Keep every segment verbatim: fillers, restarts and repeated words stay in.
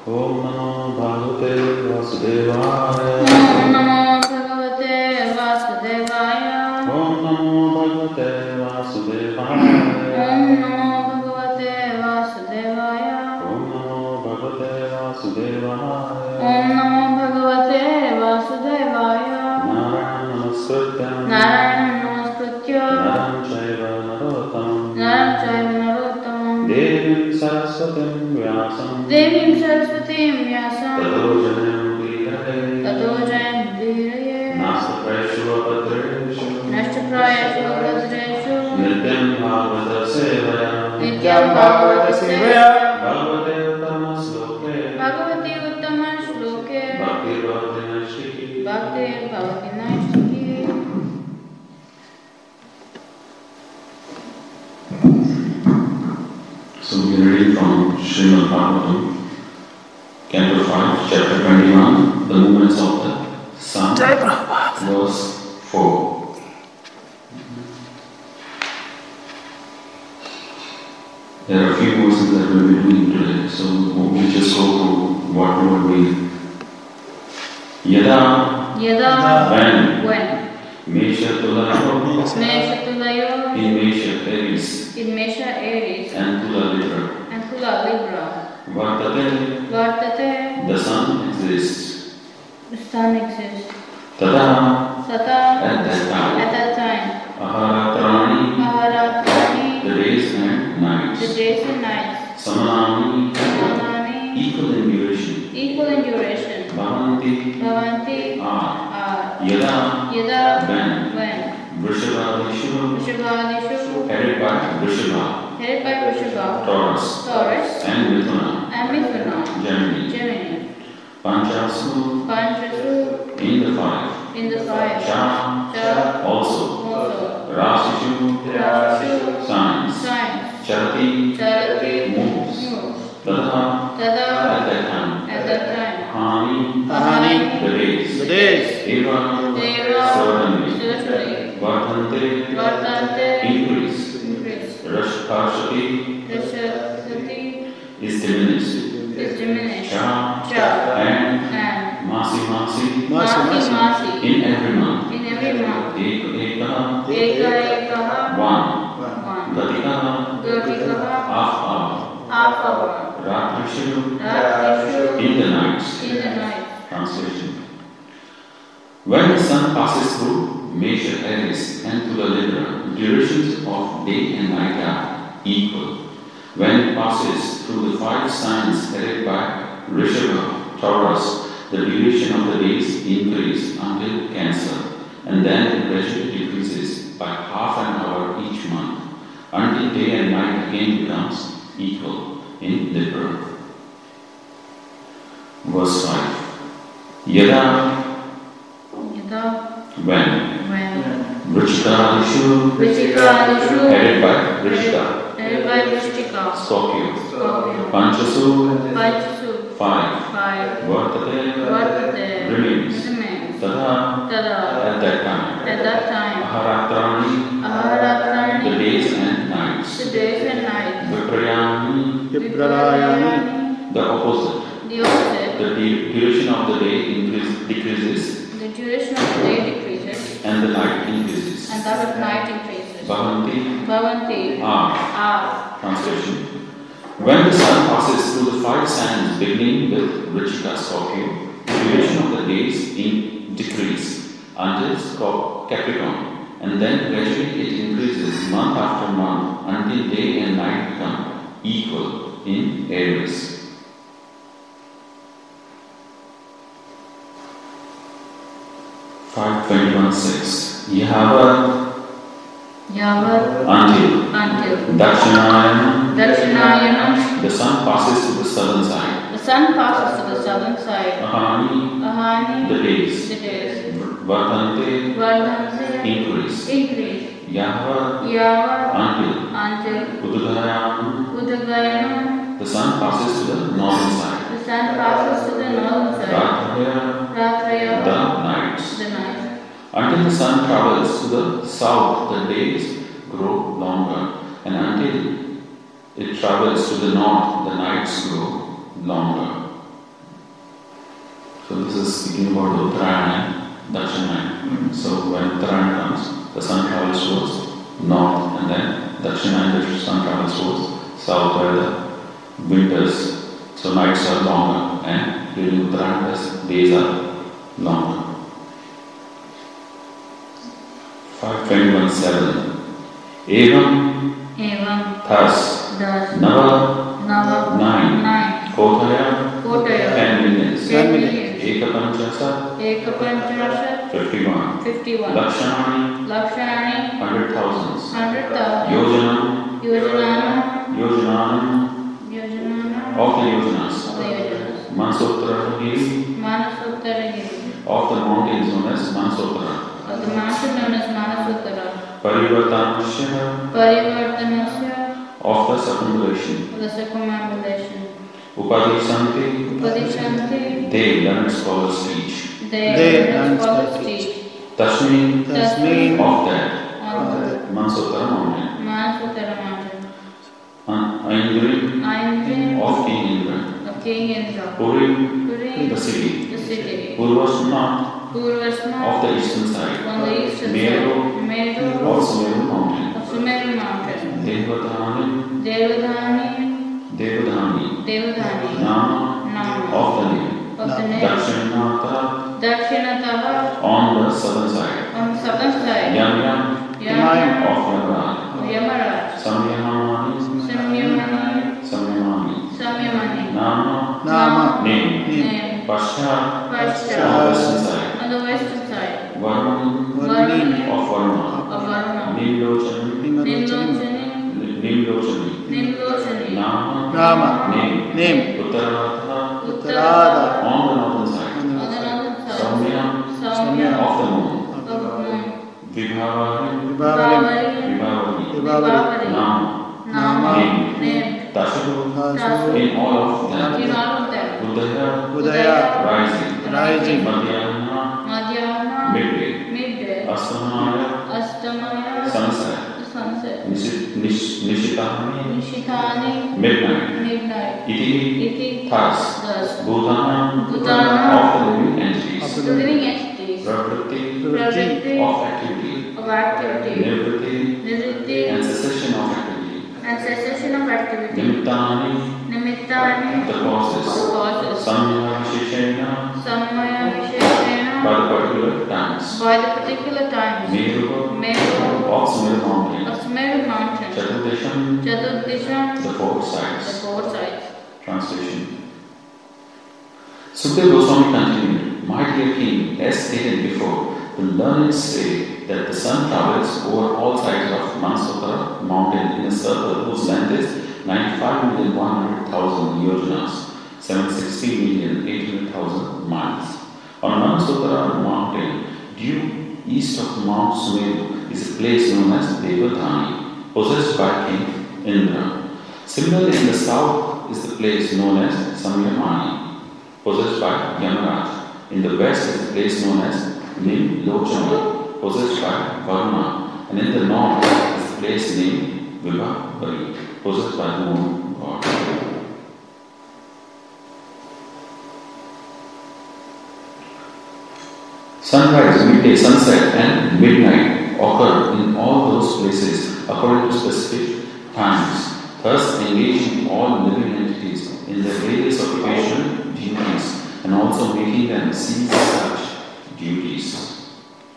Om Namo Bhagavate Vasudevaya. Om Namo Bhagavate Vasudevaya. Om Namo Bhagavate Vasudevaya. Om Namo Bhagavate Vasudevaya. Om Namo Bhagavate Vasudevaya. Om Namo Bhagavate Vasudevaya. Narayana Namaskrityam. Narayana Namaskritya. Naram Chaiva Narottam. Naram Chaiva Narottamam. Devim Saraswatim Vyasam. Devim Saraswatim Vyasam. Tato Janam Diraye. Tato Jayam Dhiraye. Nastaprayeshu Abhadreshu. Nashtaprayashu Bhadreshu. Nityam Bhagavata Sevaya. Nityam Bhagavata Sevaya. Bhagavate Uttama Sloke. Bhagavati Uttama Shloke. Bhakti Bhakti Nashiki. Bhakti Bhagavati Naistiki. So we are reading from Srimad Bhagavatam, Canto five, Chapter twenty-one, the movements of the sun, verse four. There are a few verses that we will be doing today, so we'll just go through what we will read. Yada, Yada, when, when, Mesha Tulayo, Mesha Tulayo, in Mesha Aries, in Mesha Aries, and Tula Libra, and Tula Libra, Vartate, Vartate, the sun exists. the sun exists. Tada, Sata, at that time, at that time, Aharatrani, Maharatrani, the days and the nights, days and nights, Samanani, Samanani, equal in duration, equal in duration, Bhavanti, Bhavanti, are, are, Yada, Yada, when, when, Vrishabhadishu, Vrishabhadishu, headed by Vrishabha, headed by Vrishabha, Taurus, Taurus, and Mithuna, and Mithuna, Gemini, Gemini, Panchasu, Panchasu, in the five, in the five, Cha, Cha, also, also, Rasishu, Rashu, signs, signs, Charati, Charati, moves, moves, Tada, Tada, at that time, at that time, Hani, Ahani, the days, the days, Eva, Deva, certainly, certainly, Vardhante, Vardhante, increase, increase, Rashashati Rishasati is diminished, is diminished, Cha, Cha, and and Masi Masi, Masi, Masi, Masi, in every month, in every month, Ek Eka, Eka, Ekaha, one, one, Gatikaha, Gatikaha, half hour, half hour, Ratrishu, Ratrishu, in the nights. in the night. Translation. When the sun passes through Mesha Aries and Tula Libra, durations of day and night are equal. When it passes through the five signs headed by Rishabha, Taurus, the duration of the days increase until Cancer, and then it gradually decreases by half an hour each month, until day and night again becomes equal in Libra. Verse five. Yada, Yada, when, when, Vrishikadishu, Vrishikadishu, headed by Vrishika, headed by Vrishika, Scorpio, Scorpio, Panchasu, Panchasu, five, five, Vartate, Vartate, remains, remains, Tada, Tada, at that time, at that time, Aharatrani, the Aharatrani, days and nights, the days and nights, Viprayani, Viprayani, the opposite, the opposite, the du- duration of the day increase, decreases, the duration of the day decreases, and the night increases. and that of night increases. Bhavanti, Bhavanti, are. are, Translation. When the sun passes through the five signs beginning with Vrishika, Scorpio, the duration of the days in decrease until Scor- Capricorn, and then gradually it increases month after month until day and night become equal in Aries. five twenty-one six. Yavat Yavat, until until Dakshinayana, Dakshinayana, the sun passes to the southern side. the sun passes to the southern side. Ahani, Ahani, the days. the days. Vardhante, Vardhante, increase. increase. Yavat Yavat, until until Udagayana, Udagayana, the sun passes to the northern side. the sun passes to the northern side. Ratraya, Ratraya, the nights. the night. Until the sun travels to the south, the days grow longer, and until it travels to the north, the nights grow longer. So this is speaking about Uttarayana and Dakshinayana. So when Uttarayana comes, the sun travels towards north, and then Dakshinayana, the sun travels towards south, where the winters, so nights are longer, and during Uttarayana, the days are longer. five twenty-one seven. Evam, Evam, thus, thus, Nava, Nava, nine, nine, Kotaya, Kotaya, ten millions, ten millions. millions, Ekapanchasa, Ekapanchashat, fifty-one, fifty-one, Lakshanani, Lakshani, hundred thousands, hundred thousand, Yojana, Yojanana, Yojananam, Yojanana, of the Yojanas, of the Yojanas, Mansottara, Manasuttara, of the mountains known as Mansottara, of the mountain known as Manasuttara, Parivartanasya, Parivartanasya, of the circumambulation, of the circumambulation, Upadishanti, Upadishanti, they learned scholars teach, they, They learn learn scholars scholars teach, Tasmin, Tasmin of that, on the Mansottara mountain, Manasuttara mountain, Aindri, Aindri, of King Indra, of King Indra, Puri, Puri, the city, the city, Purvasma, Purvasma, of the eastern side, on the eastern Meru, side, Meru, of Sumeru mountain, of Sumeru mountain, Devadhani, Devadhani, Devadhani, Devadhani, Nama, Nama, of the name, of the name, Dakshinata, Dakshinataha, on the southern side, on the southern side, Yamya, Yama, of Yamaraj, of Yamaraj, Samyamani, Samyamani, Samyamani, Samyamani, Nama, Nama name, name, Pasha, Pascha, on the western side, on the western side, Varman, Varni of Varma, of Varma, Nimlochani, Nimlochani Nimlochani, Nimlochani, Nimlochani, Nama, Nama name, Name Uttarata, Uttarada on the northern side, on the northern side, Samya, Samya, of the moon, of the moon, Vibhavari, Vibhavari Vibhavari, Vibhavari Nama, Nama, Name. name, Tashu, Tasu in all of them, in all of them, Udaya, Udaya rising, Rising Madhyana, Madhyana, midday, midday, Astamaya, Astamaya, sunset, the sunset, Nishi- Nish- Nishitahani, Nishithani, midnight, midnight, Iti, Iti, thus, thus, Bhutana, Bhutana, of the living entities, the living entities, Prakriti, Prakriti, of activity, of activity, Nivritti, Nivritti, and cessation of activity, and cessation of activity, Nimittani, Nimittani, the the causes, causes, Samya Visheshena, Samaya Visheshena, by the particular times, by the particular times, Meru, Meru, of Sumeru mountain, of Sumeru mountain, Chaturdesham, Chaturdisham, the four the sides. four sides. Translation. Sukadeva Goswami continued, my dear king, as stated before, the learned say that the sun travels over all sides of Mansottara mountain in a circle whose length is ninety-five million one hundred thousand yojanas, seven hundred sixty million eight hundred thousand miles. On Mansottara mountain, due east of Mount Sumeru, is a place known as Devadhani, possessed by King Indra. Similarly, in the south is the place known as Samyamani, possessed by Yamaraj. In the west is the place known as Nimlochani, possessed by Varma. And in the north is the place named Vibhavari, possessed by the moon god. Sunrise, midday, sunset, and midnight occur in all those places according to specific times, thus engaging all living entities in their various occupation duties and also making them cease such duties.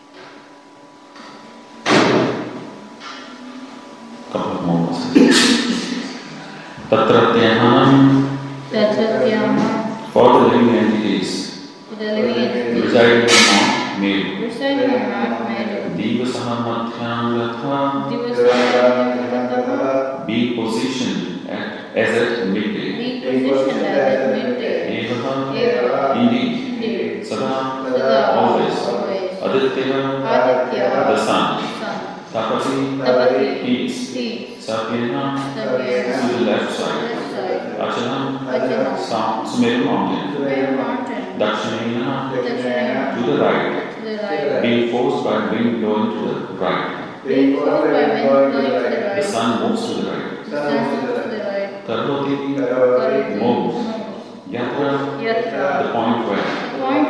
Couple of more verses. Tatratyahanam, Tatratyama, for the living entities for the living entities, residing on Meru. residing on Mount Meru, Divasaha Madhyangatha, Divasaya, be positioned at, as at midday. be positioned as at midday, Evaha, Eva, indeed, indeed, Sada, Sada, always, always, Aditya, Aditya, the sun, sun, Tapati, Tapati, east, seeds, Sapyena, Savyena, to the left side, left side, Achana, Achana, Sa- Sumeru mountain, Sumeru mountain, Dakshinayana, Dakshinayana, to the right, to the right, being forced by wind blowing to the right. being forced by wind blowing to the The right, sun moves to the right. the sun moves to the right, Karvati Karati moves. moves, Yatra, Yatra, the point where. the point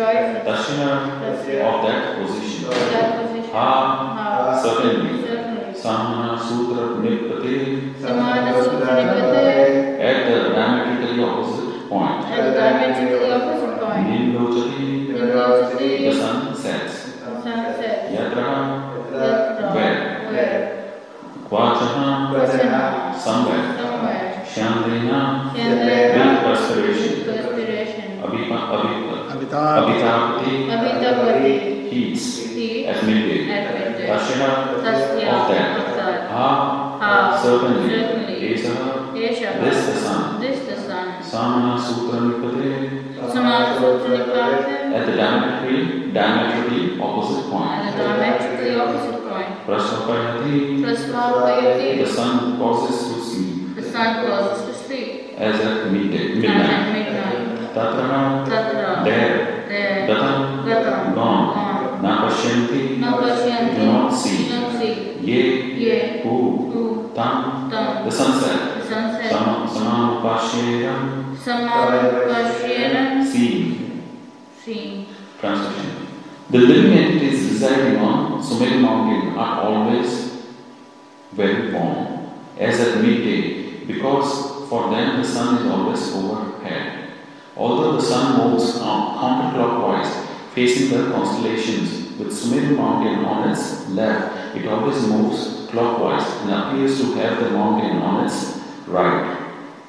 rises. Dashina Tasya. of that position. That position. Ha, Ha. certainly. Certainly. Samana Sutra Nipate Samana Sutra Nipate. at the diametrically opposite point. At the diametrically opposite point. Nillochati, Nillochati. the sun sets. The sun sets. Yatra, Yatra. where? Where? Kvachaha, Vachana. somewhere. Somewhere. Shandrina, Chandrena. with perspiration. Perspiration. Abhipa, abhipa, Abhitar. abhitapati, Abhitapati. heats Heat. at midday. At midday. Dashina Tasya. of that. Of that. Ha, Ha. certainly. Certainly. Esaha, Esha. this the sun. This the sun. Samana Sutra Nipate Samana Sutra Nipate. at the diametrically, diametrically opposite point. At the diametrically opposite point. Prasvapayati, the Prasvapayati. sun causes to sleep The sun causes to sleep. as at midday, And midnight. at midnight. Tatrana, Tatra. there, There. Gatam, Gatam. gone. Gone. Napashyanti, No Pashyanti. do not see. Do not see. Ye, Ye. who, Who. tam, Tam. the sunset. The sunset. Sama, Samanupashyayam, Samanupashyena. see. See. Translation. The living entities residing on Sumeru mountain are always very warm, as at midday, because for them the sun is always overhead. Although the sun moves counterclockwise, facing the constellations, with Sumeru mountain on its left, it always moves clockwise and appears to have the mountain on its right,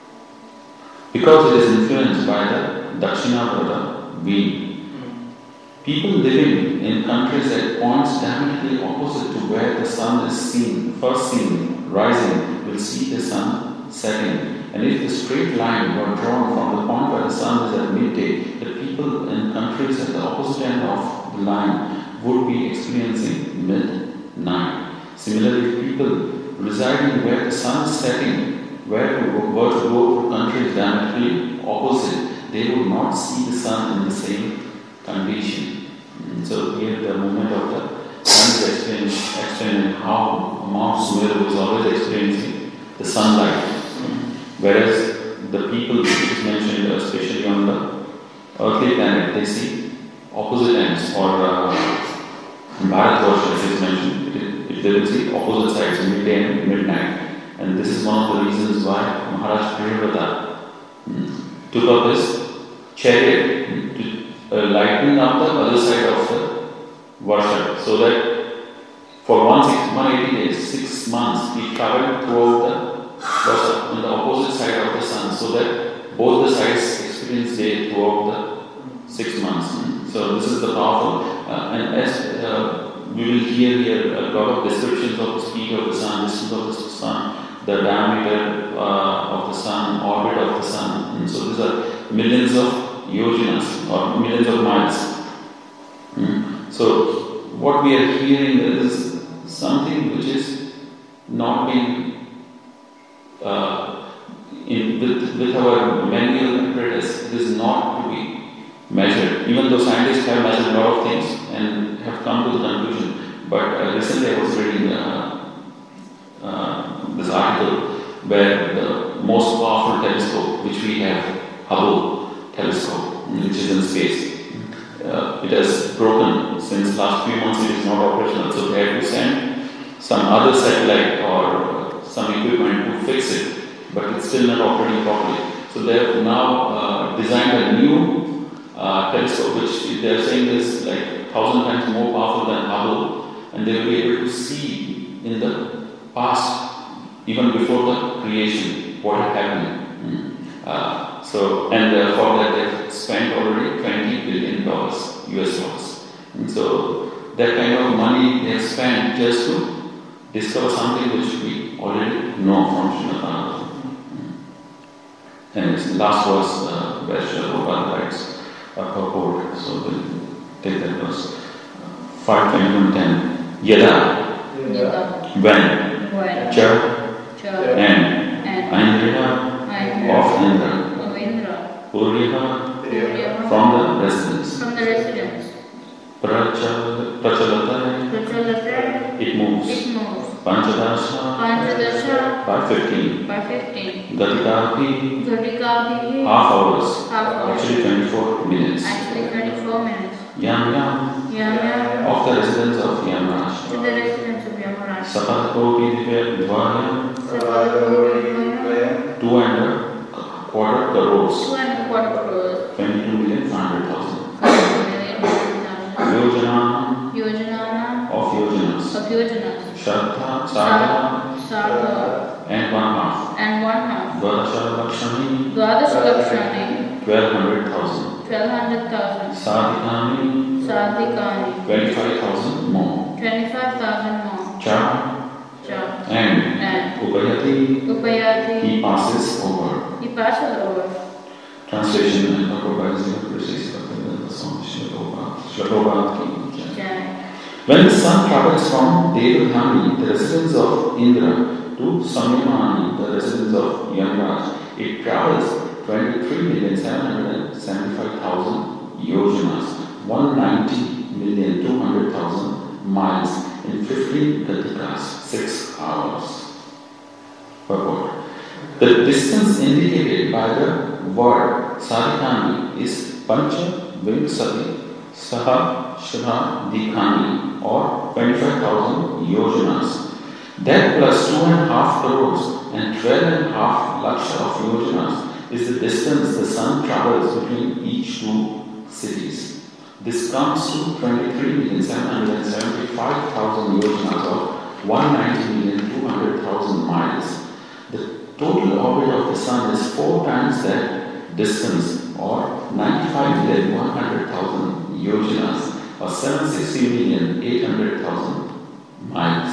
because it is influenced by the Dakshinavata wind. People living in countries at points diametrically opposite to where the sun is seen, first seen, rising, will see the sun setting. And if the straight line were drawn from the point where the sun is at midday, the people in countries at the opposite end of the line would be experiencing midnight. Similarly, people residing where the sun is setting, where to go, were to go to countries diametrically opposite, they would not see the sun in the same condition. So here the movement of the sun is explained, explained how Mount Sumeru was always experiencing the sunlight, whereas the people, which is mentioned especially on the earthly planet, they see opposite ends, or uh, in Bharatvarsha it is mentioned, it, it, they will see opposite sides, midday and midnight. And this is one of the reasons why Maharaj Priyavrata hmm, took up his chariot to uh, lighten up the other side of the Varsha, so that for one hundred eighty days, six months, he travelled throughout the Varsha on the opposite side of the sun, so that both the sides experience day throughout the six months. Hmm. So this is the powerful, uh, and as uh, we will hear here a lot of descriptions of the speed of the sun, distance of the sun, the diameter uh, of the sun, orbit of the sun. And so these are millions of yojanas or millions of miles. Mm. So what we are hearing is something which is not being uh, in, with, with our manual apparatus. It is not to be measured. Even though scientists have measured a lot of things and have come to the conclusion. But uh, recently I was reading uh, uh, this article where the most powerful telescope which we have, Hubble telescope, which is in space, uh, it has broken since last few months. It is not operational, so they have to send some other satellite or some equipment to fix it, but it's still not operating properly. So they have now uh, designed a new uh, telescope, which they are saying is like thousand times more powerful than Hubble, and they will be able to see in the past, even before the creation, what had happened. Mm. Uh, so, and uh, for that they've spent already twenty billion dollars, U S dollars. And so, that kind of money they have spent just to discover something which we already know from Srimad Bhagavatam. And it's the last verse uh, where Srila Prabhupada writes a purport. So, we'll take that verse. five twenty-one ten. Yada, Yada. when, When. Cha, Cha. and, And. Aindrina, Aindra. of Indra, Of Indra. Puryaha, Puryaha. from the residence. From the residence. Prachal- Prachalata, Prachalata. it moves. It moves. Panchadasha, Panchadasha. by fifteen. By fifteen. Gatikabhi, Ghatikabhi. half hours. Half hours. Actually twenty-four minutes. Actually twenty-four minutes. the residence of Yamraj. to the residence of Yamaraj. Sapatkopi Divya Dvaya, two and a quarter crores, Two and a quarter crores, twenty-two million five hundred thousand. twenty-two million five hundred thousand. Yojana Yojanana of Yojanas. of Yojanas. Shraddha, Sadha, Sarva and one half. and one half. Dvadasha Lakshmi, Dwadasha Lakshani, twelve hundred thousand. twelve hundred thousand. Sadhikani, Sadhikani, twenty-five thousand more. twenty-five thousand more. Cha Cha and and Upayati, Upayati, he passes over. he passes over. Translation and Prabhupada Precious Bhaktivedanta Swami Shloka Shloka Ki Jai. Jai. When the sun travels from Devadhani, the residence of Indra, to Samyamani, the residence of Yamraj, it travels twenty-three million seven hundred seventy-five thousand yojanas, one hundred ninety million two hundred thousand miles in fifteen gatikas, six hours. Purport. The distance indicated by the word Sadhikani is Pancha Vimsati Saha Shra Dikhani, or twenty-five thousand yojanas. That plus two and a half crores and twelve and a half laksha of yojanas is the distance the sun travels between each two cities. This comes to twenty-three million seven hundred seventy-five thousand yojanas, or one hundred ninety million two hundred thousand miles. The total orbit of the sun is four times that distance, or ninety-five million one hundred thousand yojanas, or seven hundred sixty million eight hundred thousand miles.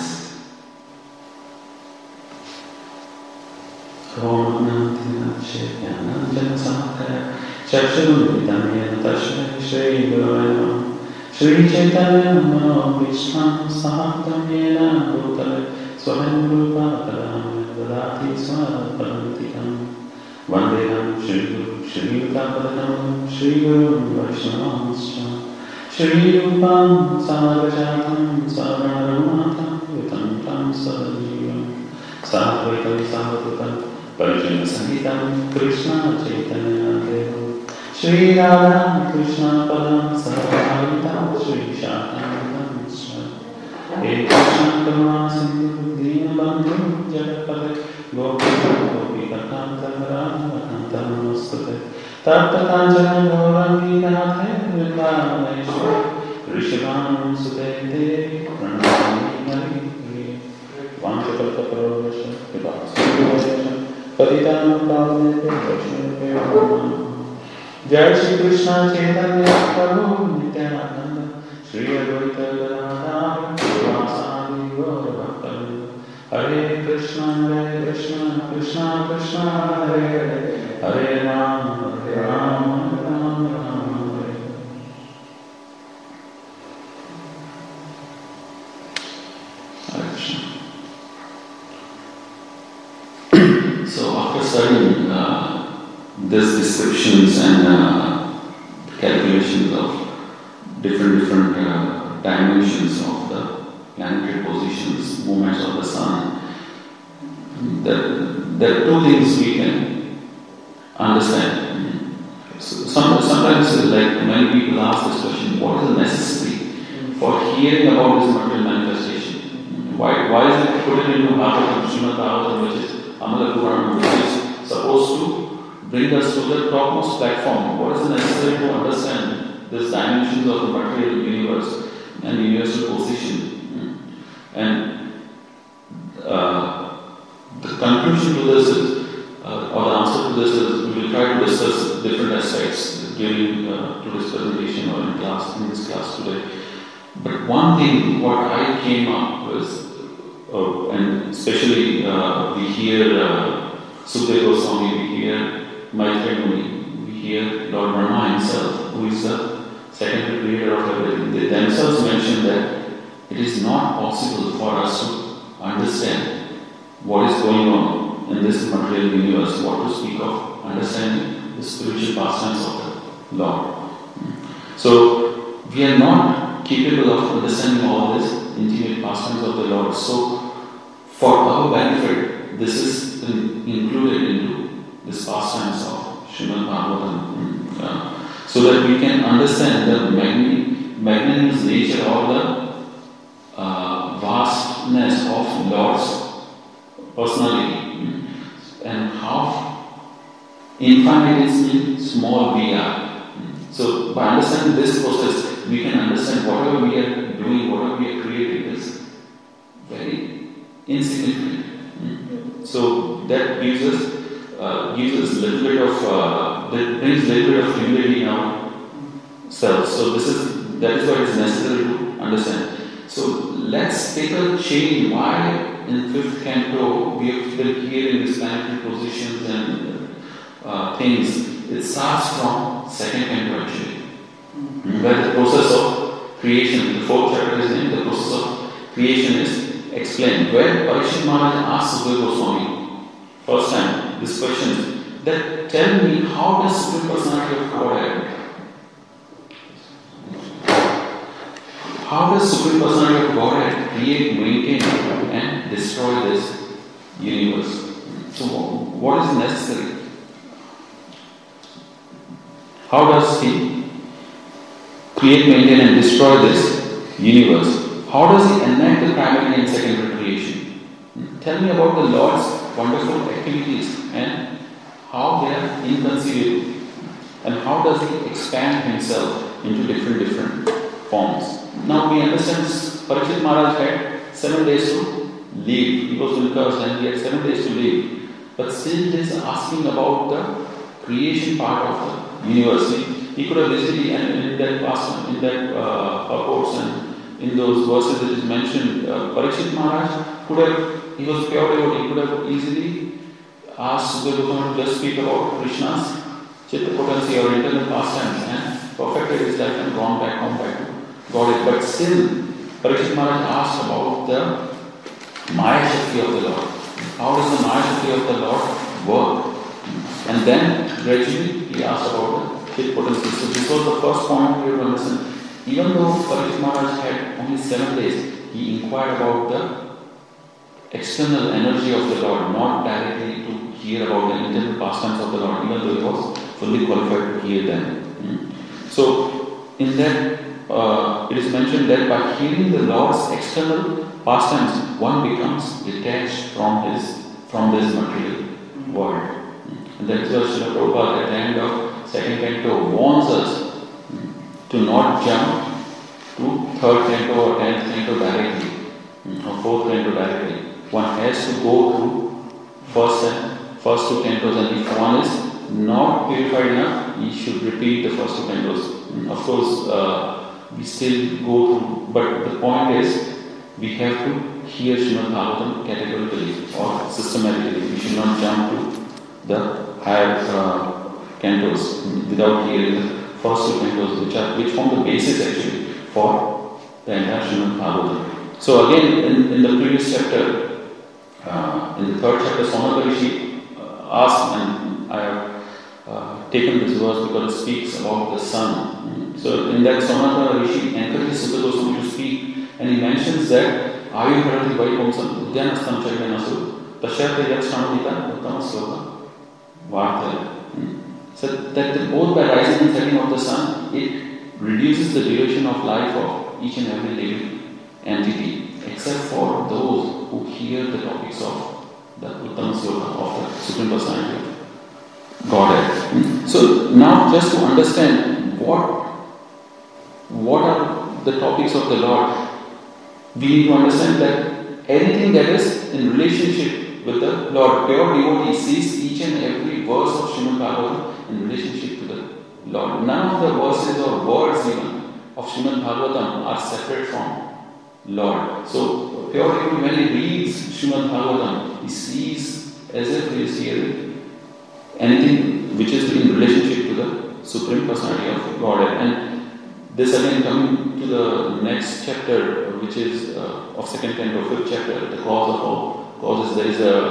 Om Shri Shri Chaitanya Namo Krishna Sahatam Yena Bhutale Swaham Rupa Kadam Vadati Swaparantikam Vandeham Shri Guru Shri Utapadam Shri Guru Vaishnavascha Shri Rupam Sarvajatam Sarvaramatam Vitam Tam Sadajivam Sadvaitam Sadhutam Parijana Sangitam Krishna Chaitanya Deva Shri Radha Krishna Padam Sarvaitam Shri Shatam Shri He Krishna Karma Sindhu Dina Bandhu Jagapade Gopika Gopika Kanta Radha Kanta Namaste Tapta Kanjana Gaurangi Radhe Vrindavaneshwar Rishabhanam Sudete Pranamani Hari Vanchakalpa Parvasha Vibhasa Patitam Pavnete Vaishnava Jai Shri Krishna Chaitanya Prabhu Nityananda Shri Advaita Gadadhar Srivasadi Gaura Bhakta Hare Krishna Hare Krishna Krishna Krishna Hare Hare Hare Rama Hare Rama Rama Rama Hare Hare Krishna. So after studying uh, these descriptions and uh, calculations of different different uh, dimensions of the planetary positions, movements of the sun, there, there are two things we can understand. So some, sometimes, uh, like many people ask this question: what is the necessity for hearing about this material manifestation? Why, why is it put into Bhagavatam, Srimad Bhagavatam, which is Amala Purana, which is supposed to bring us to the topmost platform? What is necessary to understand these dimensions of the material universe and universal position? And uh, the conclusion to this is, uh, or the answer to this is, we will try to discuss different aspects during uh, today's presentation or in class, in this class today. But one thing, what I came up with, uh, and especially uh, we hear uh, Sukadeva Goswami, we hear Maitreya Muni, we hear Lord Brahma himself, who is the second creator of everything. They themselves mention that it is not possible for us to understand what is going on in this material universe, what to speak of understanding the spiritual pastimes of the Lord. So, we are not capable of understanding all this intimate pastimes of the Lord. So, for our benefit, this is in, included into this pastimes of Srimad Bhagavatam, uh, so that we can understand the magn- magnanimous nature of the personality, and how infinitesimally small we are. So by understanding this process, we can understand whatever we are doing, whatever we are creating is very insignificant. So that gives us uh, gives us a little bit of uh, that brings a little bit of humility in ourselves. So this is that is why it is necessary to understand. So let's take a chain. Why in fifth canto we are still hearing these planetary positions and uh, things? It starts from second canto actually, mm-hmm. where the process of creation, the fourth chapter is named the process of creation is explained. Where Parikshit Maharaj asks Sukadeva Goswami first time this question, that tell me how does Supreme Personality of Godhead, how does Supreme Personality of Godhead create, maintain, and destroy this universe? So, what is necessary? How does He create, maintain, and destroy this universe? How does He enact the primary and secondary creation? Tell me about the Lord's wonderful activities and how they are inconceivable. And how does He expand Himself into different, different forms? Now we understand Parikshit Maharaj had seven days to live. He was cursed and he had seven days to live. But still he is asking about the creation part of the universe. He could have easily, and in that past, in that uh, purports and in those verses that is mentioned, uh, Parikshit Maharaj could have, he was pure devotee, he could have easily asked Sukadeva Goswami to just speak about Krishna's chitta potency or internal pastimes and perfected his life and gone back home back to Godhead. But still, Parikshit Maharaj asked about the Maya Shakti of the Lord. How does the Maya Shakti of the Lord work? And then gradually he asked about the chitta potency. So this was the first point we have to understand. Even though Parikshit Maharaj had only seven days, he inquired about the external energy of the Lord, not directly to hear about the internal pastimes of the Lord, even though he was fully qualified to hear them. Hmm. So, in that, uh, it is mentioned that by hearing the Lord's external pastimes, one becomes detached from his from this material world. Hmm. And that is why Srila Prabhupada at the end of second canto warns us hmm, to not jump to third canto or tenth canto directly, hmm, or fourth canto directly. One has to go through first and first two cantos, and if one is not purified enough, he should repeat the first two cantos. Of course, uh, we still go through, but the point is, we have to hear Srimad Bhagavatam categorically or systematically. We should not jump to the higher uh, cantos without hearing the first two cantos, which are which form the basis actually for the entire Srimad Bhagavatam. So again, in, in the previous chapter. Uh, in the third chapter, Sonaka Rishi uh, asked, and I have uh, taken this verse because it speaks about the sun. Mm. So in that, Sonaka Rishi encourages Sukadeva Goswami to speak, and he mentions that Ayu Bharati Vaikomsam Udyanastam Chaitanasu Tashyate Yat Shramanita Uttama Sloka Vartha. So that both by rising and setting of the sun, it reduces the duration of life of each and every living entity, except for those who hear the topics of the Uttama Sloka of the Supreme Personality of Godhead. So now just to understand what what are the topics of the Lord, we need to understand that anything that is in relationship with the Lord, pure devotee sees each and every verse of Srimad Bhagavatam in relationship to the Lord. None of the verses or words even of Srimad Bhagavatam are separate from Lord. So, pure devotee, when he reads Srimad Bhagavatam, he sees as if he is hearing anything which is in relationship to the Supreme Personality of Godhead. And this again coming to the next chapter, which is uh, of second canto, fifth chapter, the cause of all causes. There is a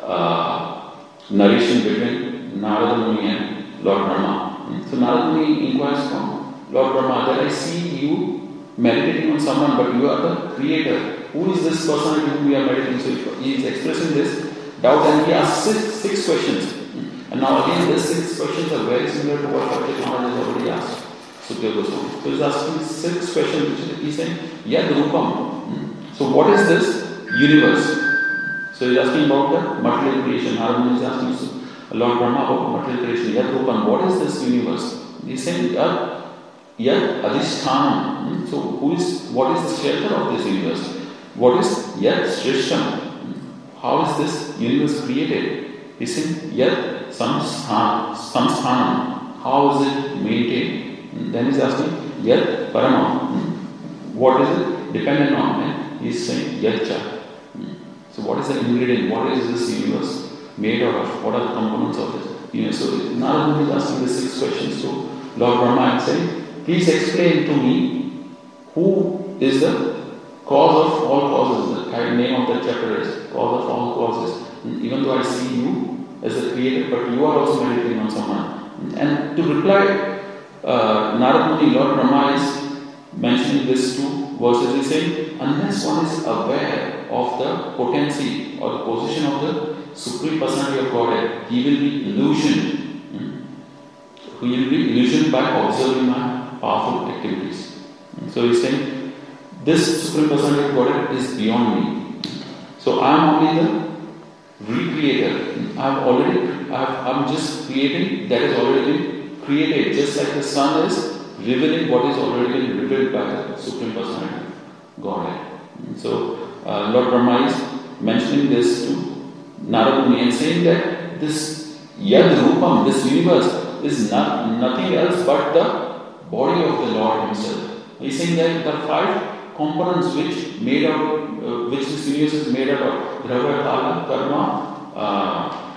uh, narration between Narada Muni and Lord Brahma. So Narada Muni inquires from Lord Brahma that I see you meditating on someone, but you are the creator. Who is this person whom we are meditating? So he is expressing this doubt, and he asks six, six questions. And now again, these six questions are very similar to what Parikshit Maharaj has already asked Sukadeva Goswami. So he is asking six questions, which he is saying, Yad Rupam. So what is this universe? So So he's asking about the material creation. Narada Muni is asking Lord Brahma about material creation. Yat Rupam, what is this universe? He's saying Yat, Yat Adhishthanam. So who is, what is the shelter of this universe? What is Yat Shrishtam? How is this universe created? He's saying Yat Samsthanam. Samsthanam. How is it maintained? Then he's asking Yat Paramam. What is it dependent on? And he's saying Yatcha. So what is the ingredient? What is this universe made out of? What are the components of this universe? So Narada Muni is asking the six questions to Lord Brahma and saying, please explain to me who is the cause of all causes. The name of the chapter is cause of all causes. Even though I see you as the creator, but you are also meditating on someone. And to reply, uh, Narada Muni, Lord Brahma is mentioning this two verses. He's saying, unless one is aware of the potency or the position of the Supreme Personality of Godhead, he will be illusioned. He will be illusioned by observing my powerful activities. So he's saying, this Supreme Personality of Godhead is beyond me. So I am only the recreator. I have already, I have, I'm just creating that has already been created, just like the sun is revealing what is already been revealed by the Supreme Personality of Godhead. So uh, Lord Brahma is mentioning this to Narada Muni and saying that this Yad Rupam, this universe, is not, nothing else but the body of the Lord Himself. He's saying that there are five components which made out, uh, which this universe is made out of: Dravya, Kala, Karma, uh,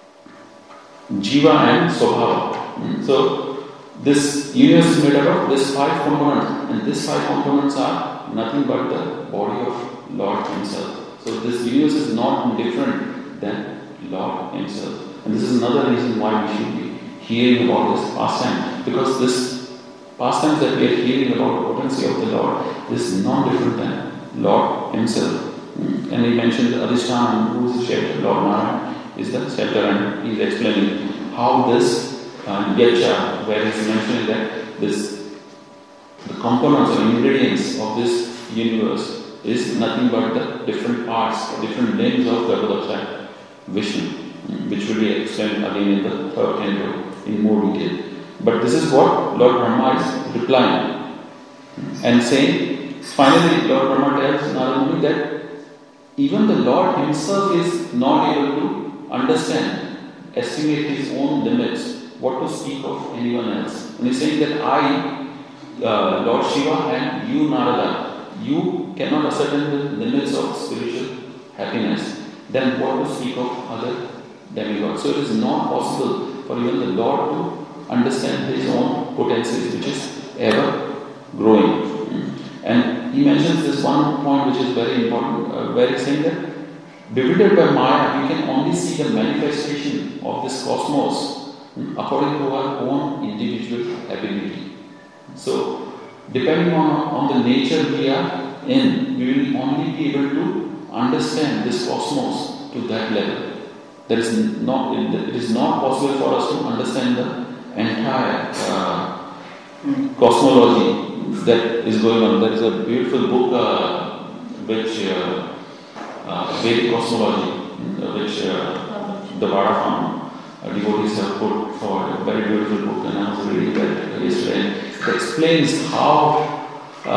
Jiva, and Swabhava. So this universe is made out of these five components, and these five components are nothing but the body of Lord Himself. So this universe is not different than Lord Himself. And this is another reason why we should be hearing about this pastime, because this pastimes that we are hearing about the potency of the Lord is not different than Lord Himself. And he mentioned Adhisthana, who is the shelter. Lord Narayan is the shelter, and he is explaining how this uh, Yatcha, where he is mentioning that this the components or ingredients of this universe is nothing but the different parts, different limbs of Garbhodakshaya Vishnu, which will be explained again in the third canto in more detail. But this is what Lord Brahma is replying and saying. Finally, Lord Brahma tells Narada Muni that even the Lord Himself is not able to understand, estimate His own limits, what to speak of anyone else. And He's saying that I, uh, Lord Shiva, and you, Narada, you cannot ascertain the limits of spiritual happiness. Then what to speak of other demigods? So it is not possible for even the Lord to understand His own potencies, which is ever growing. And he mentions this one point which is very important, uh, where he's saying that bewildered by Maya, we can only see the manifestation of this cosmos according to our own individual ability. So, depending on, on the nature we are in, we will only be able to understand this cosmos to that level. There is not, it is not possible for us to understand the entire uh, cosmology that is going on. There is a beautiful book uh, which uh, uh, Vedic cosmology, uh, which uh, the Vada farm uh, devotees have put forward. A very beautiful book, and I was reading that yesterday. It explains how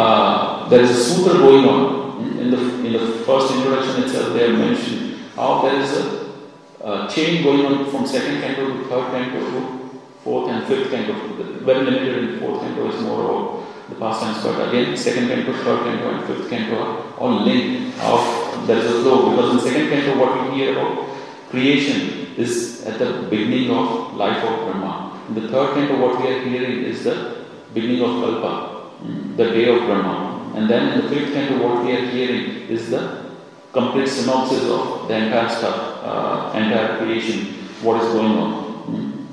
uh, there is a sutra going on. In the in the first introduction itself, they have mentioned how there is a uh, chain going on from second canto to third canto to fourth and fifth canto. Very limited in fourth canto is more about the pastimes, but again, second canto, third canto, and fifth canto are all linked. How there is a flow, because in second canto, what we hear about creation is at the beginning of life of Brahma. In the third canto, what we are hearing is the beginning of Kalpa, the day of Brahma. And then in the fifth canto, what we are hearing is the complete synopsis of the entire stuff, uh, entire creation, what is going on.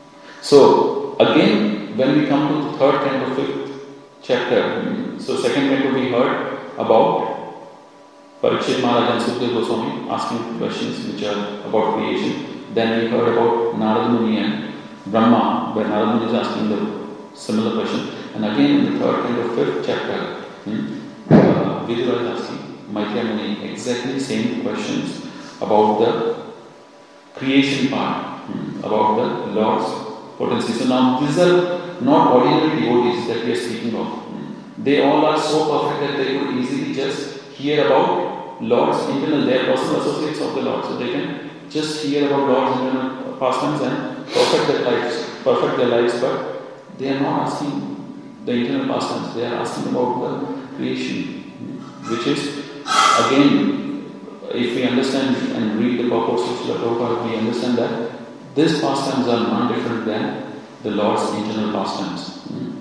So again, when we come to the third canto, fifth chapter, so second canto we heard about Parikshit Maharaj and Sukadeva Goswami asking questions which are about creation. Then we heard about Narada Muni and Brahma, where Narada Muni is asking the similar question. And again in the third canto, fifth chapter, uh, Vidura is asking Maitreya Muni exactly same questions about the creation part, hmm, about the Lord's potency. So now these are not ordinary devotees that we are speaking of. Hmm. They all are so perfect that they could easily just hear about Lord's internal, they are personal associates of the Lord, so they can just hear about Lord's internal pastimes and perfect their lives, perfect their lives, but they are not asking the internal pastimes, they are asking about the creation, which is, again, if we understand and read the purport of Srila Prabhupada, we understand that these pastimes are not different than the Lord's internal pastimes.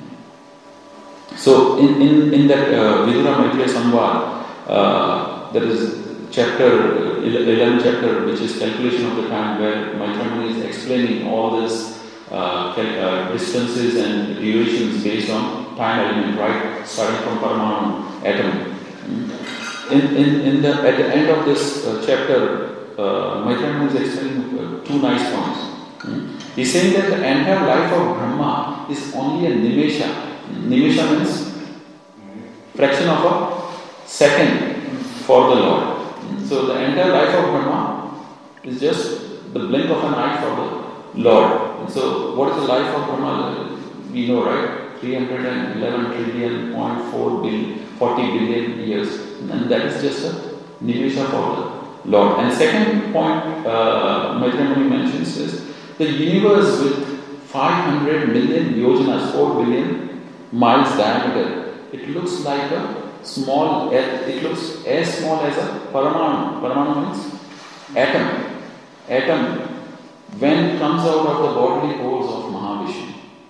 So, in, in, in that uh, Vidura Maitreya Samvad, uh, there is chapter, eleventh chapter, which is calculation of the time, where Maitreya Muni is explaining all these uh, uh, distances and durations based on time element, right? Starting from Paramanu, atom. In, in, in the, at the end of this uh, chapter, uh, Maitreya Muni is explaining uh, two nice points. Hmm? He's saying that the entire life of Brahma is only a nimesha. Nimesha means fraction of a second for the Lord. So the entire life of Brahma is just the blink of an eye for the Lord. And so what is the life of Brahma? We know, right? three hundred eleven trillion point four billion, forty billion years. And that is just a nimesha for the Lord. And second point uh, Maitreya Muni mentions is the universe with five hundred million yojanas, four billion miles diameter. It looks like a small, it looks as small as a Paramanu. Paramanu means atom. Atom when it comes out of the bodily pores of Mahavishnu.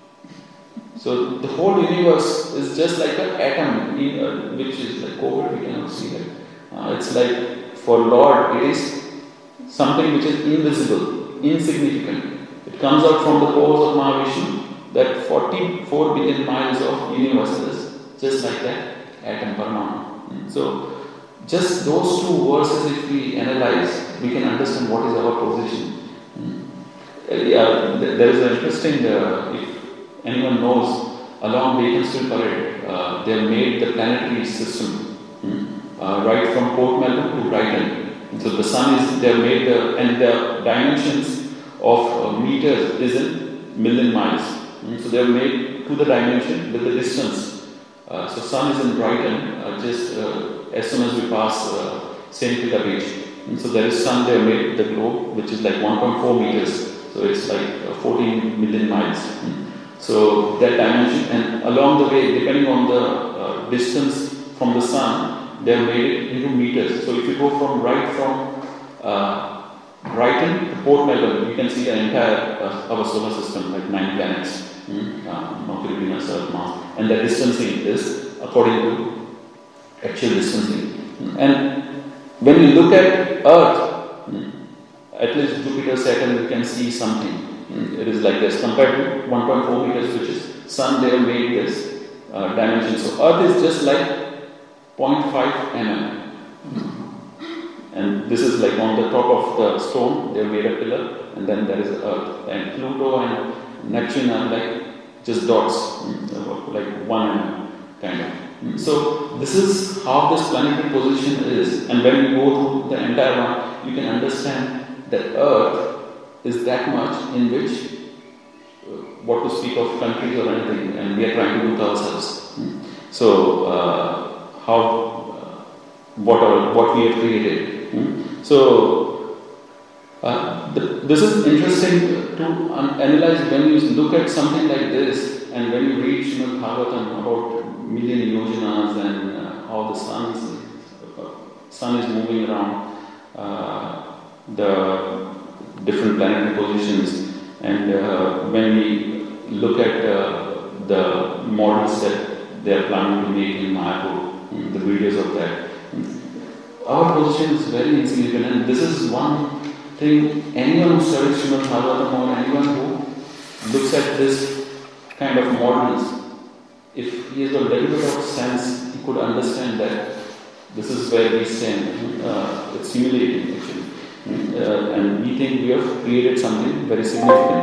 So the whole universe is just like an atom, which is like COVID, we cannot see that. Uh, it's like for Lord, it is something which is invisible, insignificant. It comes out from the pores of Mahavishnu. That forty-four billion miles of universe is just like that atom, Paramanu. So just those two verses, if we analyze, we can understand what is our position. Uh, yeah, there is an interesting, uh, if anyone knows, along Bacon Street Parade, uh, they have made the planetary system, uh, right from Port Melbourne to Brighton. And so the sun is, they have made the, and the dimensions of uh, meters is in million miles. So they have made to the dimension with the distance. Uh, so sun is in Brighton, uh, just uh, as soon as we pass uh, Saint Kilda Beach. And so there is sun, they have made the globe, which is like one point four meters. So it's like uh, fourteen million miles. So that dimension, and along the way, depending on the uh, distance from the sun, they have made it into meters. So if you go from right from uh, Brighton to Port Melbourne, you can see the entire uh, our solar system, like nine planets. Hmm? Uh, Mercury, Venus, Earth, Mars, and the distancing is according to actual distancing. Hmm. And when you look at Earth, hmm, at least Jupiter, Saturn, you can see something. Hmm. It is like this compared to one point four meters, which is Sun. They have made this uh, dimension. So Earth is just like zero point five millimeters, hmm. and this is like on the top of the stone. They have made a pillar, and then there is Earth, and Pluto and Neptune are like just dots, like one kind of. So this is how this planetary position is, and when you go through the entire one, you can understand that Earth is that much in which, uh, what to speak of countries or anything, and we are trying to do it ourselves. So uh, how, uh, what are, what we have created. So. Uh, th- this is interesting to um, analyze when you look at something like this, and when you read Srimad Bhagavatam about million yojanas and uh, how the sun is, uh, sun is moving around uh, the different planetary positions, and uh, when we look at uh, the models that they are planning to make in Mayapur, the videos of that, our position is very insignificant, and this is one thing, anyone who studies Srimad Bhagavatam or anyone who looks at this kind of models, if he has a little bit of sense, he could understand that this is where we stand. Uh, it's humiliating actually. Uh, and we think we have created something very significant.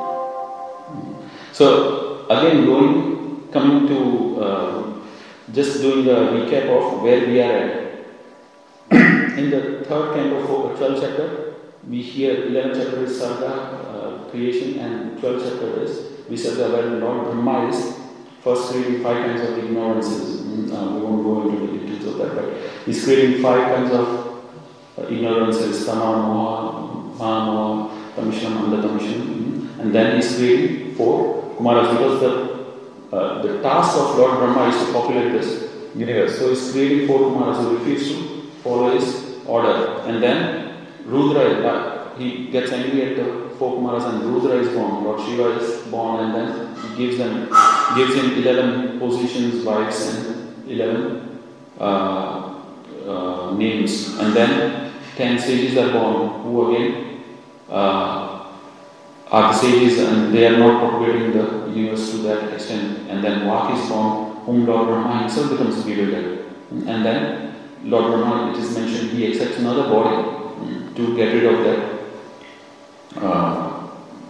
So again, going, coming to uh, just doing a recap of where we are at. in the third canto for twelfth chapter, we hear eleventh chapter is Sarga, uh, creation, and twelfth chapter is Visarga, where Lord Brahma is first creating five kinds of ignorances. Uh, we won't go into the details of that, but he's creating five kinds of uh, ignorances, Tama, Moha, Maha, Tamisham, Andatamisham, and then he's creating four Kumaras, because the uh, the task of Lord Brahma is to populate this universe. So he's creating four Kumaras who refuse to follow his order, and then Rudra, uh, he gets angry at the four Kumaras, and Rudra is born. Lord Shiva is born, and then he gives them, gives him eleven positions, wives, and eleven uh, uh, names, and then ten sages are born, who again uh, are the sages, and they are not propagating the universe to that extent. And then Vak is born, whom Lord Brahma himself becomes bewildered, and then Lord Brahma, it is mentioned, he accepts another body to get rid of that, uh,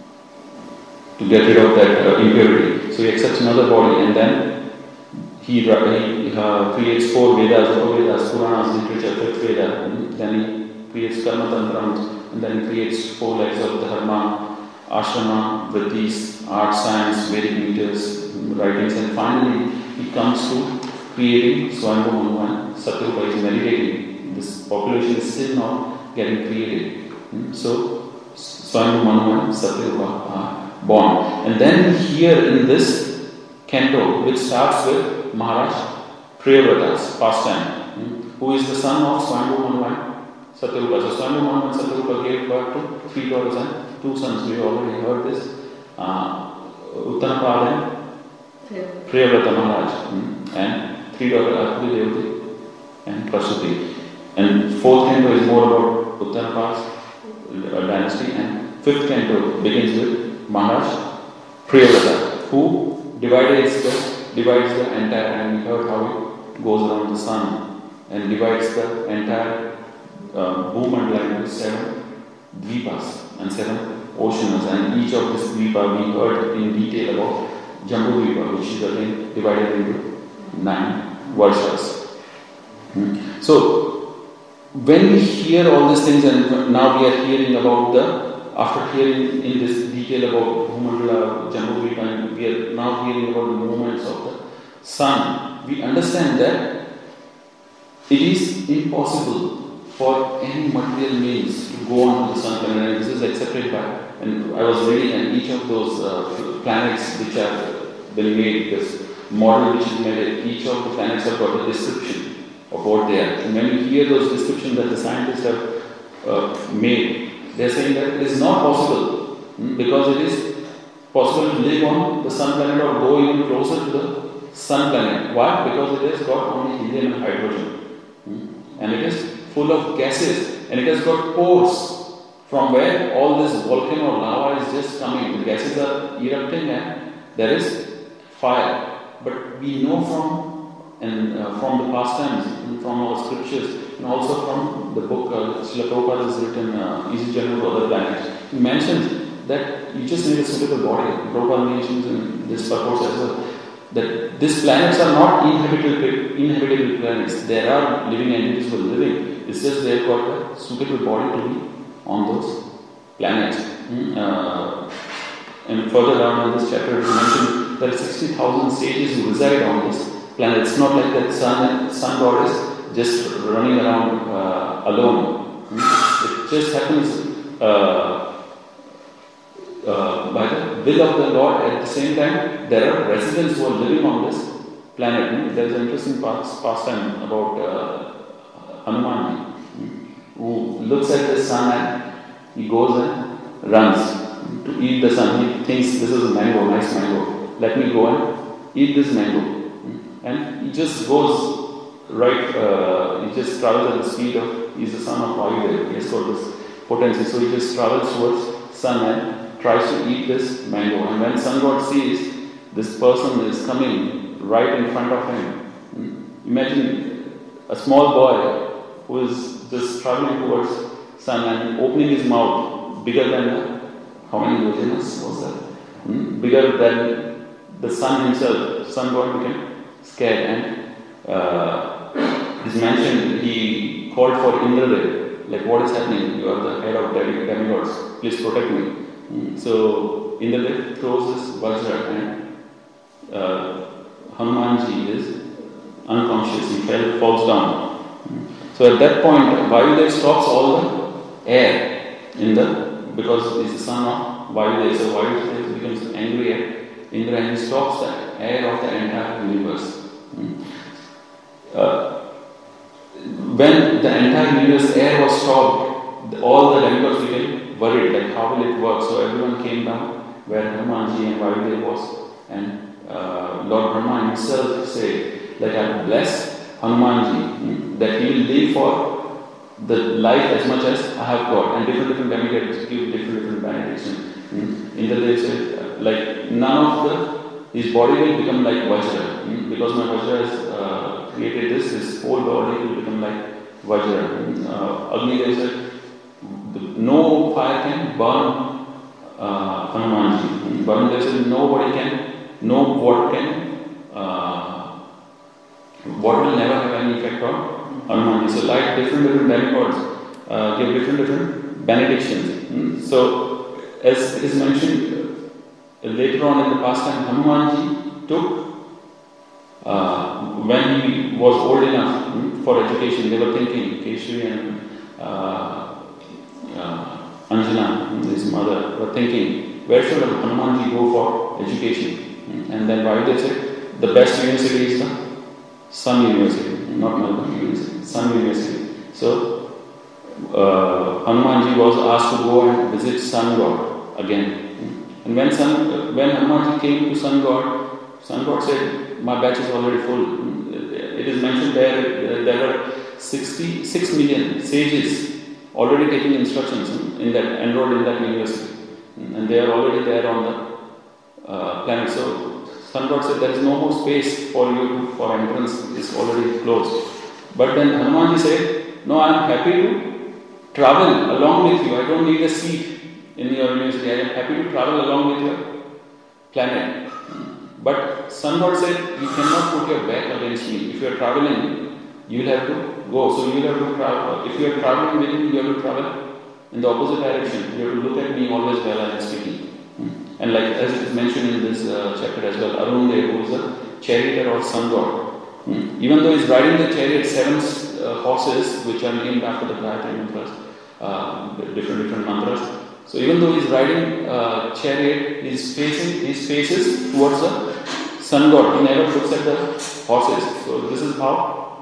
to get rid of that uh, impurity. So he accepts another body, and then he, he uh, creates four Vedas, Upavedas, Puranas, literature, fifth Veda. Then he creates Karma Tantrams, and then he creates four legs of Dharma, Ashrama, Vritis, art, science, Vedic meters, writings, and finally he comes to creating Swayambhu Manu. Satyarupa is meditating. This population is still not getting created. So Swayambhu Manu and Satyarupa are born. And then here in this canto, which starts with Maharaj Priyavrata's pastime, who is the son of Swayambhu Manu and Satyarupa. So Swayambhu Manu and Satyarupa gave birth to three daughters and two sons. We already heard this. Uh, Uttanapada and Priyavrata Maharaj, and three daughters, Akuli Devati and Prasuti. And fourth canto is more about Uttanapada's dynasty, and fifth canto begins with Maharaj Priyavrata, who divides the, divides the entire, and we heard how it goes around the sun, and divides the entire uh, Bhumandala into seven dvipas and seven oceans, and each of these dvipa we heard in detail about Jambu Dvipa, which is again divided into nine varshas. Hmm. So, when we hear all these things, and now we are hearing about the, after hearing in this detail about Bhumandala, Jambu Dvipa, and we are now hearing about the movements of the sun, we understand that it is impossible for any material means to go on to the sun planet, and this is accepted by, and I was reading, and each of those uh, planets which have been made, this model which is made, each of the planets have got a description of what they are. And when you hear those descriptions that the scientists have uh, made, they are saying that it is not possible, hmm, because it is possible to live on the sun planet or go even closer to the sun planet. Why? Because it has got only helium and hydrogen, hmm, and it is full of gases, and it has got pores from where all this volcano or lava is just coming. The gases are erupting and there is fire. But we know from and uh, from the past times, and from our scriptures, and also from the book uh, Srila Prabhupada has written, uh, Easy Journey to Other Planets. He mentions that you just need a suitable body. Prabhupada mentions in this purpose as well, that these planets are not inhabitable, inhabitable planets. There are living entities who are living. It's just they've got a suitable body to be on those planets. Mm, uh, and further down in this chapter, it is mentioned there are sixty thousand sages who reside on this planet. It's not like that sun, sun god is just running around uh, alone. Mm, it just happens uh, uh, by the will of the Lord. At the same time, there are residents who are living on this planet. Mm, there is an interesting past, pastime about uh, Hanuman, who looks at the sun and he goes and runs to eat the sun. He thinks this is a mango, nice mango. Let me go and eat this mango. And he just goes right, uh, he just travels at the speed of, he's the son of Vayu. He has got this potency. So he just travels towards sun and tries to eat this mango. And when sun god sees this person is coming right in front of him, imagine a small boy who is just traveling towards sun and opening his mouth bigger than, how many yojanas was that? Hmm? Bigger than the sun himself. Sun god became scared, and uh, it's mentioned he called for Indradev, like what is happening? You are the head of demi- demigods, please protect me. Mm. So Indradev throws this Vajra and uh, Hanumanji is unconscious, he fell, falls down. Mm. So at that point, Vayudev stops all the air in the, because he's the son of Vayudev, so Vayudev becomes angry at Indra and he stops the air of the entire universe. Mm. Uh, when the entire universe air was stopped, all the demigods became worried, like how will it work? So everyone came down where Hanumanji and Vayudev was, and uh, Lord Brahma himself said, like I bless Hanumanji, mm, that he will live for the life as much as I have got, and different different demigods give different different benedictions. Mm. Indradev said, like none of the his body will become like Vajra, mm, because my Vajra has uh, created this, his whole body will become like Vajra. Uh, Agni said, no fire can burn uh, Hanumanji. Varun said, nobody can, no water can, uh, water will never have any effect on Hanumanji. So like different different demigods uh, give different different benedictions. Mm. So as is mentioned uh, later on in the pastime, Hanumanji took Uh, when he was old enough mm, for education, they were thinking, Keshri and uh, uh, Anjana, his mother, were thinking, where should Hanumanji go for education? Mm, and then Vayudev said, the best university is the Sun University, not Melbourne University, Sun University. So, uh, Hanumanji was asked to go and visit Sun God again. Mm. And when, Sun, when Hanumanji came to Sun God, Sun God said, my batch is already full. It is mentioned there there are sixty-six million sages already taking instructions in that, enrolled in that university, and they are already there on the uh, planet. So Sun God said there is no more space for you for entrance; it's already closed. But then Hanumanji said, "No, I am happy to travel along with you. I don't need a seat in your university. I am happy to travel along with your planet." But Sun God said, you cannot put your back against me. If you are traveling, you will have to go. So you will have to travel. If you are traveling with me, you have to travel in the opposite direction. You have to look at me always while I am speaking. And like as it is mentioned in this uh, chapter as well, Arun Dev, who is the charioteer of Sun God. Even though he is riding the chariot, seven uh, horses which are named after the Gayatri mantras, uh, different different mantras. So even though he is riding uh, chariot, he is facing his faces towards the Sun God. He never looks at the horses. So this is how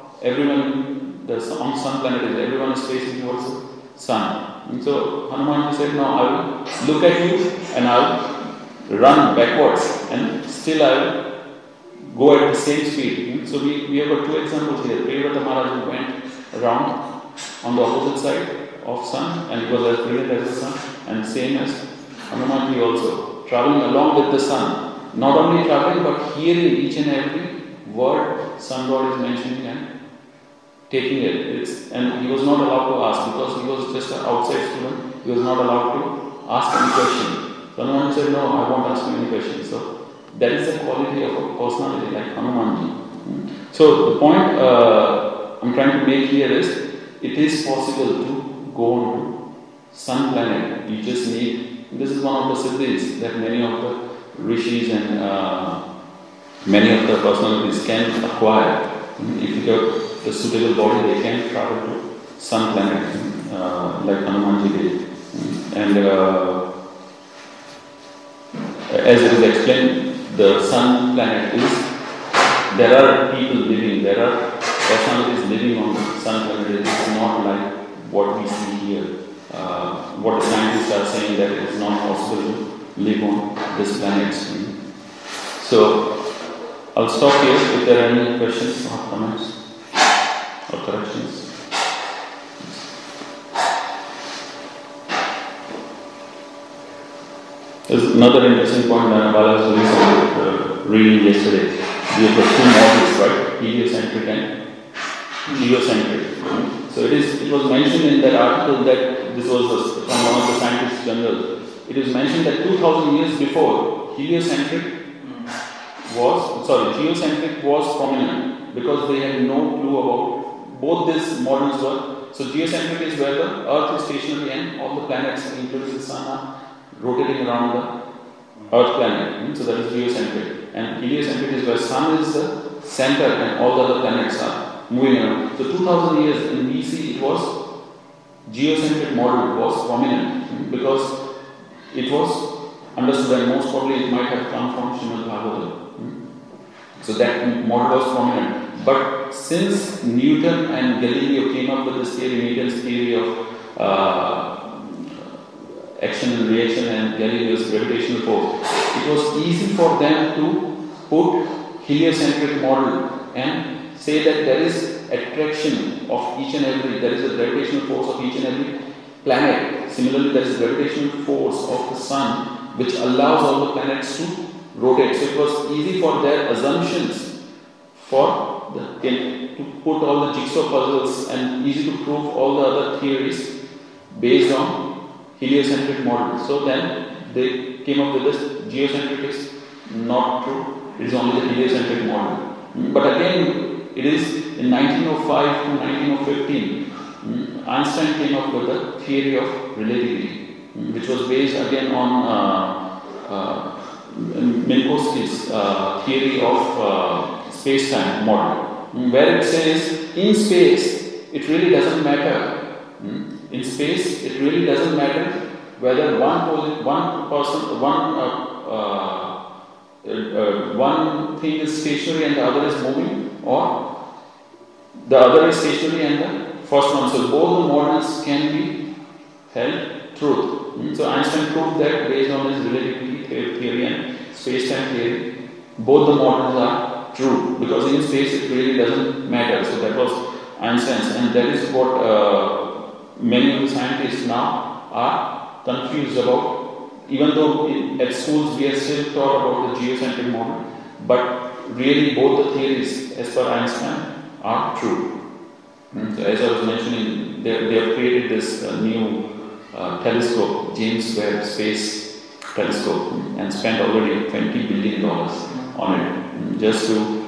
everyone the on Sun planet is. Everyone is facing towards the Sun. And so Hanuman said, "No, I will look at you and I will run backwards, and still I will go at the same speed." So we, we have got two examples here. Priyavrata Maharaj went around on the opposite side of Sun, and he was as brilliant as the Sun, and same as Hanumanji also, traveling along with the Sun. Not only traveling, but hearing each and every word Sun God is mentioning and taking it. It's, and he was not allowed to ask because he was just an outside student. He was not allowed to ask any question. So Hanuman said, "No, I won't ask you any questions." So that is the quality of a personality like Hanumanji. So the point uh, I'm trying to make here is, it is possible to go on to Sun planet. You just need, this is one of the siddhis that many of the rishis and uh, many of the personalities can acquire. If you have the suitable body, they can travel to Sun planet uh, like Hanumanji did. And uh, as it is explained, the Sun planet is, there are people living, there are personalities living on the Sun planet. It is not like what we see here. Uh, what the scientists are saying, that it is not possible to live on this planet. So I'll stop here. If there are any questions or comments or corrections. There's another interesting point that I was uh, reading yesterday. We have got two models, right? Heliocentric and geocentric. So it is. It was mentioned in that article that this was a, from one of the scientists' journals. It is mentioned that two thousand years before, heliocentric was sorry, geocentric was prominent because they had no clue about. Both these models were so geocentric is where the Earth is stationary and all the planets, including the Sun, are rotating around the Earth planet. So that is geocentric. And heliocentric is where Sun is the center and all the other planets are moving around. So two thousand years in B C, it was geocentric model was prominent because it was understood, and most probably it might have come from Srimad Bhagavatam. So that model was prominent. But since Newton and Galileo came up with this theory, Newton's theory of uh, action and reaction and Galileo's gravitational force, it was easy for them to put heliocentric model and say that there is attraction of each and every, there is a gravitational force of each and every planet. Similarly, there is a gravitational force of the Sun which allows all the planets to rotate. So it was easy for their assumptions for the, to put all the jigsaw puzzles and easy to prove all the other theories based on heliocentric model. So then they came up with this geocentric is not true, it is only the heliocentric model. But again, it is in nineteen oh five to nineteen fifteen, Einstein came up with the theory of relativity, which was based again on uh, uh, Minkowski's uh, theory of uh, space-time model, where it says in space it really doesn't matter. In space it really doesn't matter whether one one person one uh, uh, uh, one thing is stationary and the other is moving, or the other is stationary and the first one. So both the models can be held truth. So Einstein proved that based on his relativity theory and space-time theory, both the models are true, because in space it really doesn't matter. So that was Einstein's, and that is what uh, many of the scientists now are confused about. Even though in, at schools we are still taught about the geocentric model, but really both the theories as per Einstein are true. So as I was mentioning, they, they have created this uh, new uh, telescope, James Webb Space Telescope, and spent already twenty billion dollars on it, just to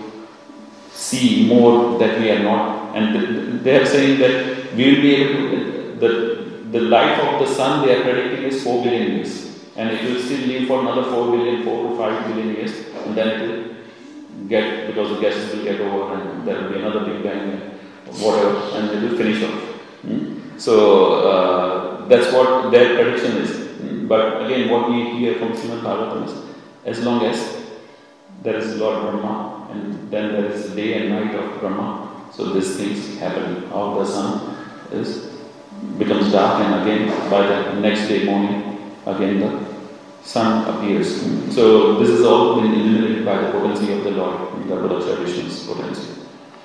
see more that we are not. And they are saying that we will be able to, the, the life of the Sun they are predicting is four billion years. And it will still live for another four billion, four to five billion years, and then it will get, because the gases will get over and there will be another big bang and whatever, and it will finish off. Hmm? So uh, that's what their prediction is. Hmm? But again, what we hear from Srimad Bhagavatam is, as long as there is Lord Brahma, and then there is day and night of Brahma, so these things happen. How the sun is becomes dark, and again by the next day morning, again the sun appears. So this is all been illuminated by the potency of the Lord, the Buddha Vishnu's potency.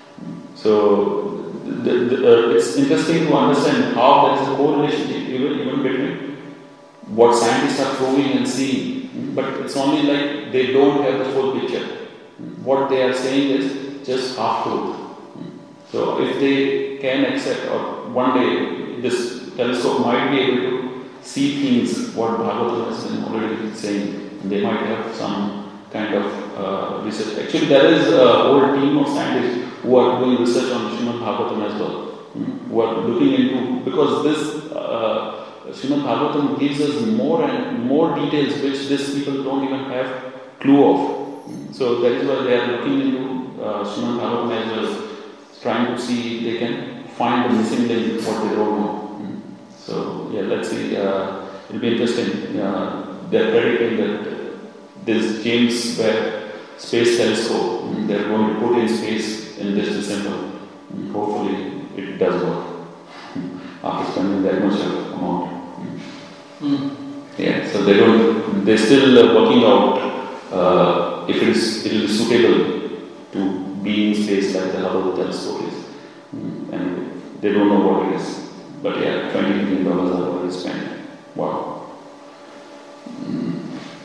So the, the, uh, it's interesting to understand how there is a correlation even, even between what scientists are proving and seeing, but it's only like they don't have the full picture. What they are saying is just half truth. So if they can accept, or one day this telescope might be able to see things what Bhagavatam has been already saying, they might have some kind of uh, research. Actually, there is a whole team of scientists who are doing research on Srimad Bhagavatam as well, hmm? who are looking into, because this uh, Srimad Bhagavatam gives us more and more details which these people don't even have clue of. Hmm? So that is why they are looking into uh, Srimad Bhagavatam as well, trying to see if they can find the missing link, what they don't know. So yeah, let's see. Uh, it'll be interesting. Uh, they're predicting that this James Webb Space Telescope, mm, they're going to put in space in this December. Mm, hopefully, it does work. Mm, after spending that much of amount. Mm. Mm. Yeah. So they don't. They're still uh, working out uh, if it is it is suitable to be in space like the Hubble telescope is, mm, and they don't know what it is. But yeah, twenty million dollars are already spent. Wow. Mm.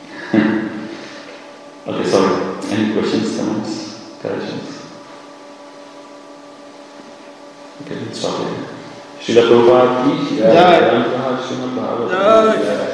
Okay, sorry. Any questions, comments, corrections? Okay, let's stop here. Srila Prabhupada ki jai. Jai. Srimad Bhagavatam.